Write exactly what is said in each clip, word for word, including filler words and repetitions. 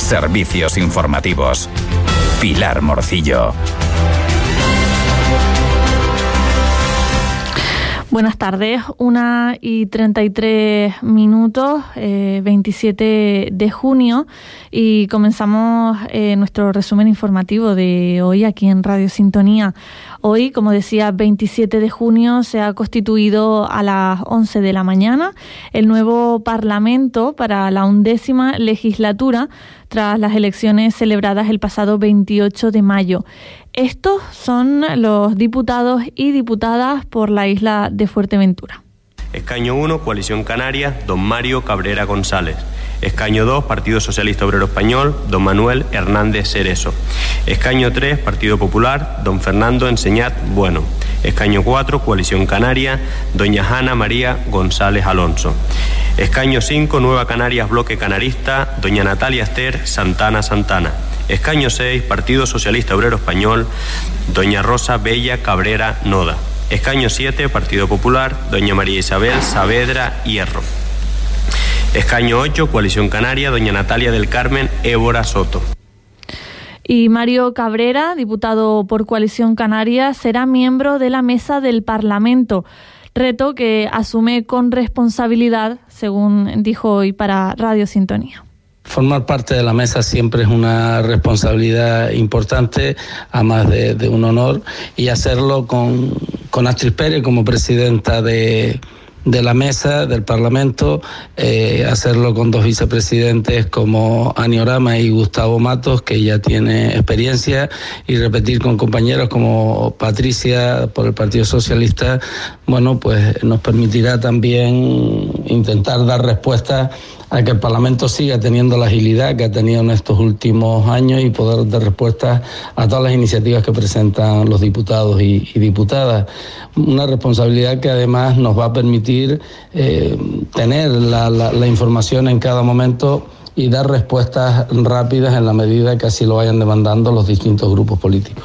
Servicios informativos. Pilar Morcillo. Buenas tardes, una y treinta y tres minutos, eh, veintisiete de junio, y comenzamos eh, nuestro resumen informativo de hoy aquí en Radio Sintonía. Hoy, como decía, veintisiete de junio, se ha constituido a las once de la mañana el nuevo Parlamento para la undécima legislatura tras las elecciones celebradas el pasado veintiocho de mayo. Estos son los diputados y diputadas por la isla de Fuerteventura. Escaño uno, Coalición Canaria, don Mario Cabrera González. Escaño dos, Partido Socialista Obrero Español, don Manuel Hernández Cerezo. Escaño tres, Partido Popular, don Fernando Enseñat Bueno. Escaño cuatro, Coalición Canaria, doña Ana María González Alonso. Escaño cinco, Nueva Canarias Bloque Canarista, doña Natalia Esther Santana Santana. Escaño seis, Partido Socialista Obrero Español, doña Rosa Bella Cabrera Noda. Escaño siete, Partido Popular, doña María Isabel Saavedra Hierro. Escaño ocho, Coalición Canaria, doña Natalia del Carmen Évora Soto. Y Mario Cabrera, diputado por Coalición Canaria, será miembro de la mesa del Parlamento, reto que asume con responsabilidad, según dijo hoy para Radio Sintonía. Formar parte de la mesa siempre es una responsabilidad importante, además de, de un honor, y hacerlo con, con Astrid Pérez como presidenta de, de la mesa del Parlamento, eh, hacerlo con dos vicepresidentes como Ani Orama y Gustavo Matos, que ya tiene experiencia, y repetir con compañeros como Patricia por el Partido Socialista, bueno, pues nos permitirá también intentar dar respuesta a que el Parlamento siga teniendo la agilidad que ha tenido en estos últimos años y poder dar respuesta a todas las iniciativas que presentan los diputados y, y diputadas. Una responsabilidad que además nos va a permitir eh, tener la, la, la información en cada momento y dar respuestas rápidas en la medida que así lo vayan demandando los distintos grupos políticos.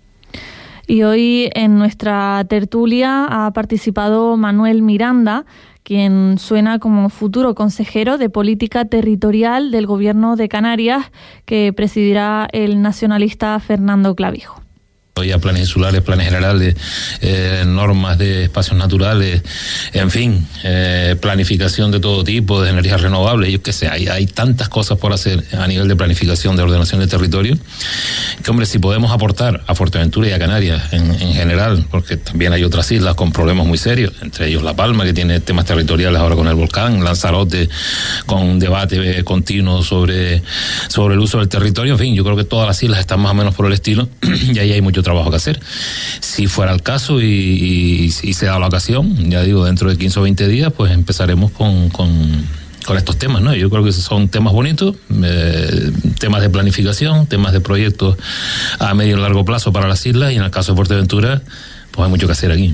Y hoy en nuestra tertulia ha participado Manuel Miranda, quien suena como futuro consejero de Política Territorial del Gobierno de Canarias, que presidirá el nacionalista Fernando Clavijo. Ya planes insulares, planes generales, eh, normas de espacios naturales, en fin, eh, planificación de todo tipo, de energías renovables, yo qué sé, hay, hay tantas cosas por hacer a nivel de planificación, de ordenación de territorio, que hombre, si podemos aportar a Fuerteventura y a Canarias en, en general, porque también hay otras islas con problemas muy serios, entre ellos La Palma, que tiene temas territoriales ahora con el volcán, Lanzarote, con un debate continuo sobre, sobre el uso del territorio, en fin, yo creo que todas las islas están más o menos por el estilo, y ahí hay mucho trabajo que hacer. Si fuera el caso y, y, y se da la ocasión, ya digo, dentro de quince o veinte días, pues empezaremos con, con, con estos temas, ¿no? Yo creo que son temas bonitos, eh, temas de planificación, temas de proyectos a medio y largo plazo para las islas, y en el caso de Fuerteventura, pues hay mucho que hacer aquí.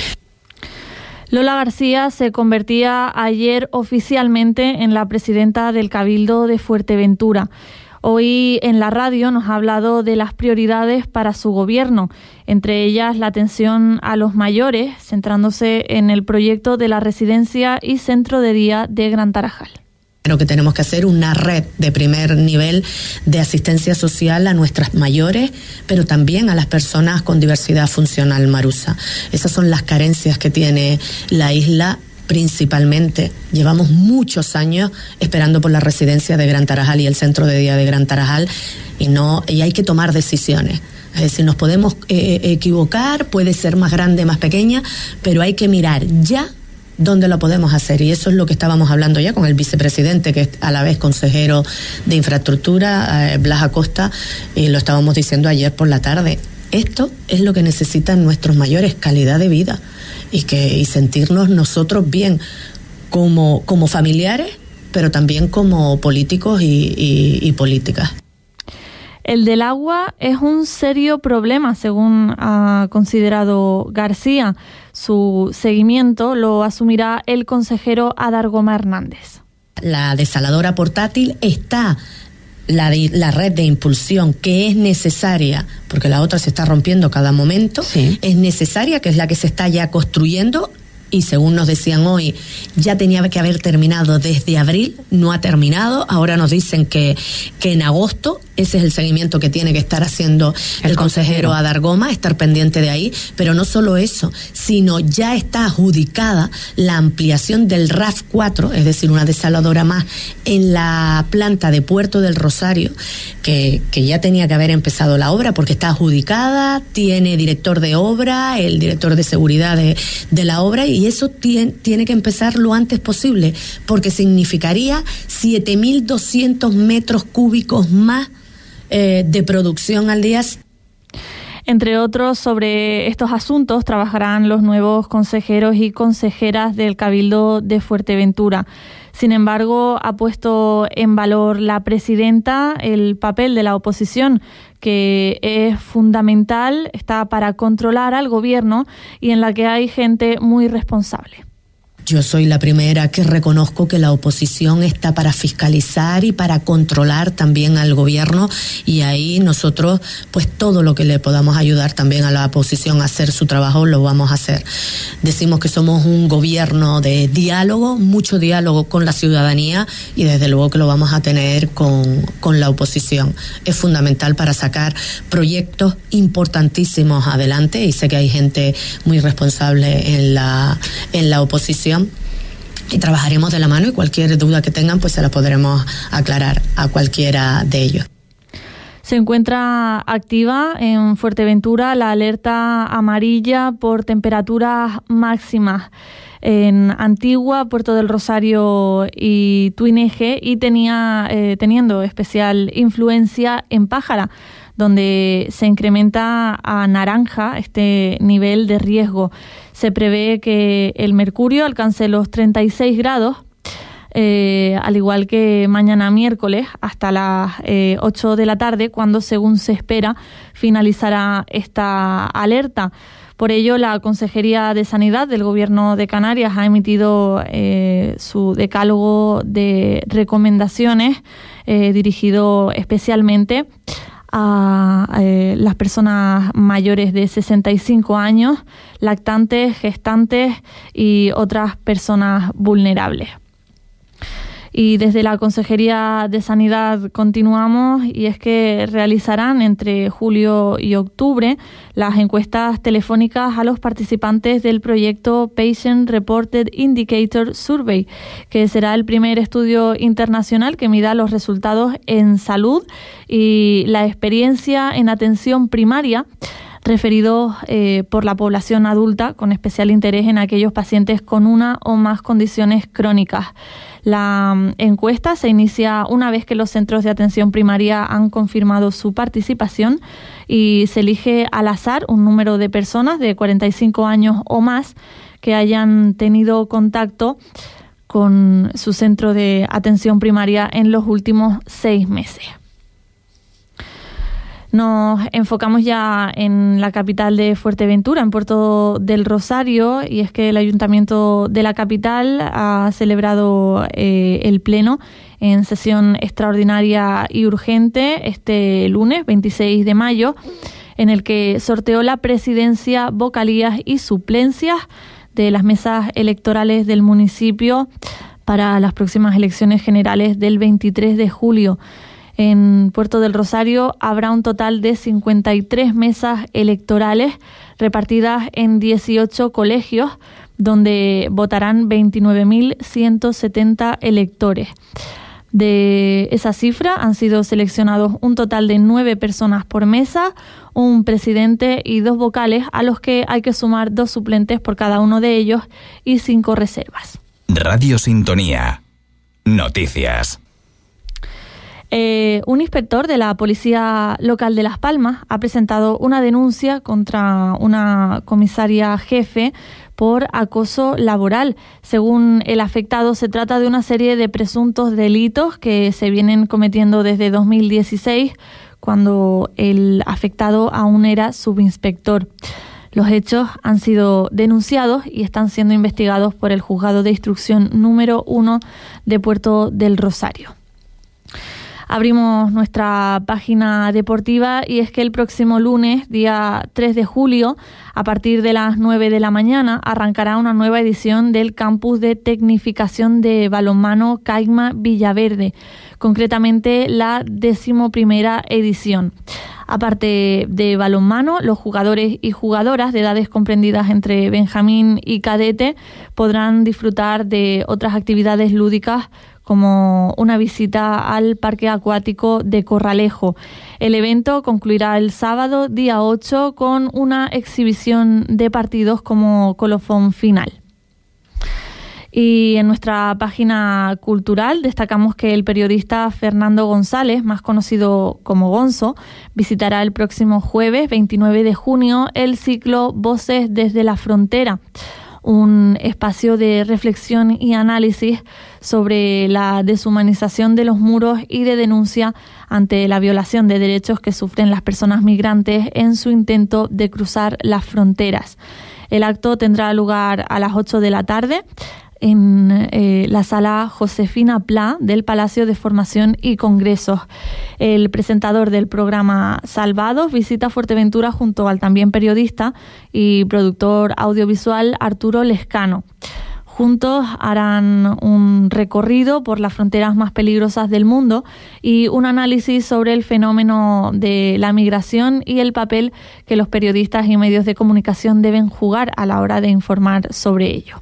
Lola García se convertía ayer oficialmente en la presidenta del Cabildo de Fuerteventura. Hoy en la radio nos ha hablado de las prioridades para su gobierno, entre ellas la atención a los mayores, centrándose en el proyecto de la residencia y centro de día de Gran Tarajal. Creo que tenemos que hacer una red de primer nivel de asistencia social a nuestras mayores, pero también a las personas con diversidad funcional, Marusa. Esas son las carencias que tiene la isla. Principalmente, llevamos muchos años esperando por la residencia de Gran Tarajal y el centro de día de Gran Tarajal, y no y hay que tomar decisiones. Es decir, nos podemos eh, equivocar, puede ser más grande, más pequeña, pero hay que mirar ya dónde lo podemos hacer, y eso es lo que estábamos hablando ya con el vicepresidente, que es a la vez consejero de infraestructura, eh, Blas Acosta, y lo estábamos diciendo ayer por la tarde. Esto es lo que necesitan nuestros mayores, calidad de vida, y que y sentirnos nosotros bien como, como familiares, pero también como políticos y, y, y políticas. El del agua es un serio problema, según ha considerado García. Su seguimiento lo asumirá el consejero Adargoma Hernández. La desaladora portátil está... La, de, la red de impulsión que es necesaria, porque la otra se está rompiendo cada momento, sí. Es necesaria, que es la que se está ya construyendo, y según nos decían hoy, ya tenía que haber terminado desde abril, no ha terminado. Ahora nos dicen que, que en agosto, ese es el seguimiento que tiene que estar haciendo el, el consejero Adargoma, estar pendiente de ahí, pero no solo eso, sino ya está adjudicada la ampliación del R A F cuatro, es decir, una desaladora más en la planta de Puerto del Rosario, que, que ya tenía que haber empezado la obra porque está adjudicada, tiene director de obra, el director de seguridad de, de la obra, y eso tiene, tiene que empezar lo antes posible, porque significaría siete mil doscientos metros cúbicos más eh, de producción al día. Entre otros, sobre estos asuntos trabajarán los nuevos consejeros y consejeras del Cabildo de Fuerteventura. Sin embargo, ha puesto en valor la presidenta el papel de la oposición, que es fundamental, está para controlar al gobierno y en la que hay gente muy responsable. Yo soy la primera que reconozco que la oposición está para fiscalizar y para controlar también al gobierno, y ahí nosotros, pues todo lo que le podamos ayudar también a la oposición a hacer su trabajo, lo vamos a hacer. Decimos que somos un gobierno de diálogo, mucho diálogo con la ciudadanía, y desde luego que lo vamos a tener con, con la oposición. Es fundamental para sacar proyectos importantísimos adelante, y sé que hay gente muy responsable en la, en la oposición. Y trabajaremos de la mano, y cualquier duda que tengan pues se la podremos aclarar a cualquiera de ellos. Se encuentra activa en Fuerteventura la alerta amarilla por temperaturas máximas en Antigua, Puerto del Rosario y Tuineje, y tenía eh, teniendo especial influencia en Pájara, donde se incrementa a naranja este nivel de riesgo. Se prevé que el mercurio alcance los treinta y seis grados, eh, al igual que mañana miércoles hasta las eh, ocho de la tarde, cuando, según se espera, finalizará esta alerta. Por ello, la Consejería de Sanidad del Gobierno de Canarias ha emitido eh, su decálogo de recomendaciones eh, dirigido especialmente a eh, las personas mayores de sesenta y cinco años, lactantes, gestantes y otras personas vulnerables. Y desde la Consejería de Sanidad continuamos, y es que realizarán entre julio y octubre las encuestas telefónicas a los participantes del proyecto Patient Reported Indicator Survey, que será el primer estudio internacional que mida los resultados en salud y la experiencia en atención primaria referidos eh, por la población adulta, con especial interés en aquellos pacientes con una o más condiciones crónicas. La um, encuesta se inicia una vez que los centros de atención primaria han confirmado su participación, y se elige al azar un número de personas de cuarenta y cinco años o más que hayan tenido contacto con su centro de atención primaria en los últimos seis meses. Nos enfocamos ya en la capital de Fuerteventura, en Puerto del Rosario, y es que el Ayuntamiento de la capital ha celebrado eh, el Pleno en sesión extraordinaria y urgente este lunes veintiséis de mayo, en el que sorteó la presidencia, vocalías y suplencias de las mesas electorales del municipio para las próximas elecciones generales del veintitrés de julio. En Puerto del Rosario habrá un total de cincuenta y tres mesas electorales repartidas en dieciocho colegios, donde votarán veintinueve mil ciento setenta electores. De esa cifra han sido seleccionados un total de nueve personas por mesa, un presidente y dos vocales, a los que hay que sumar dos suplentes por cada uno de ellos y cinco reservas. Radio Sintonía. Noticias. Eh, un inspector de la Policía Local de Las Palmas ha presentado una denuncia contra una comisaria jefe por acoso laboral. Según el afectado, se trata de una serie de presuntos delitos que se vienen cometiendo desde dos mil dieciséis, cuando el afectado aún era subinspector. Los hechos han sido denunciados y están siendo investigados por el Juzgado de Instrucción número uno de Puerto del Rosario. Abrimos nuestra página deportiva y es que el próximo lunes, día tres de julio, a partir de las nueve de la mañana, arrancará una nueva edición del Campus de Tecnificación de Balonmano Caima Villaverde, concretamente la decimoprimera edición. Aparte de balonmano, los jugadores y jugadoras de edades comprendidas entre benjamín y cadete podrán disfrutar de otras actividades lúdicas como una visita al parque acuático de Corralejo. El evento concluirá el sábado, día ocho, con una exhibición de partidos como colofón final. Y en nuestra página cultural destacamos que el periodista Fernando González, más conocido como Gonzo, visitará el próximo jueves veintinueve de junio el ciclo Voces desde la Frontera, un espacio de reflexión y análisis sobre la deshumanización de los muros y de denuncia ante la violación de derechos que sufren las personas migrantes en su intento de cruzar las fronteras. El acto tendrá lugar a las ocho de la tarde en eh, la sala Josefina Pla del Palacio de Formación y Congresos. El presentador del programa Salvados visita Fuerteventura junto al también periodista y productor audiovisual Arturo Lescano. Juntos harán un recorrido por las fronteras más peligrosas del mundo y un análisis sobre el fenómeno de la migración y el papel que los periodistas y medios de comunicación deben jugar a la hora de informar sobre ello.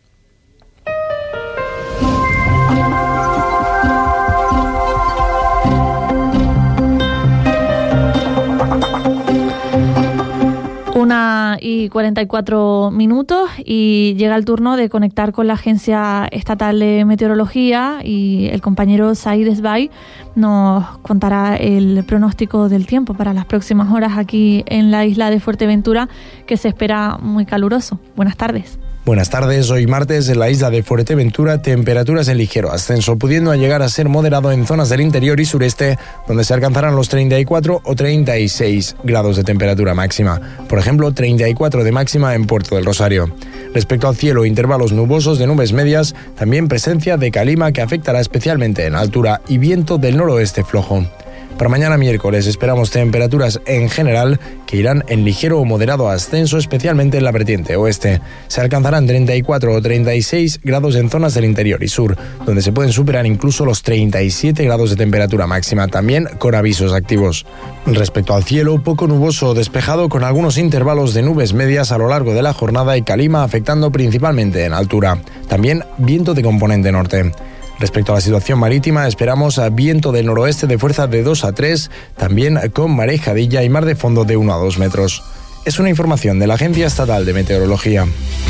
Una y cuarenta y cuatro minutos y llega el turno de conectar con la Agencia Estatal de Meteorología y el compañero Said Esbay nos contará el pronóstico del tiempo para las próximas horas aquí en la isla de Fuerteventura, que se espera muy caluroso. Buenas tardes. Buenas tardes, hoy martes en la isla de Fuerteventura, temperaturas en ligero ascenso, pudiendo llegar a ser moderado en zonas del interior y sureste, donde se alcanzarán los treinta y cuatro o treinta y seis grados de temperatura máxima. Por ejemplo, treinta y cuatro de máxima en Puerto del Rosario. Respecto al cielo, intervalos nubosos de nubes medias, también presencia de calima que afectará especialmente en altura y viento del noroeste flojo. Para mañana miércoles esperamos temperaturas en general que irán en ligero o moderado ascenso, especialmente en la vertiente oeste. Se alcanzarán treinta y cuatro o treinta y seis grados en zonas del interior y sur, donde se pueden superar incluso los treinta y siete grados de temperatura máxima, también con avisos activos. Respecto al cielo, poco nuboso o despejado con algunos intervalos de nubes medias a lo largo de la jornada y calima afectando principalmente en altura. También viento de componente norte. Respecto a la situación marítima, esperamos a viento del noroeste de fuerza de dos a tres, también con marejadilla y mar de fondo de uno a dos metros. Es una información de la Agencia Estatal de Meteorología.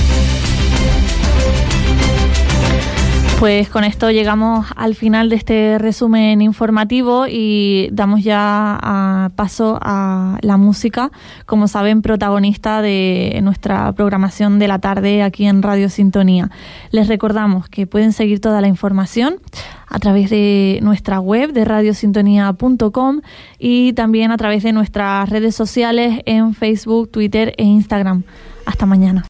Pues con esto llegamos al final de este resumen informativo y damos ya a paso a la música, como saben, protagonista de nuestra programación de la tarde aquí en Radio Sintonía. Les recordamos que pueden seguir toda la información a través de nuestra web de radio sintonía punto com y también a través de nuestras redes sociales en Facebook, Twitter e Instagram. Hasta mañana.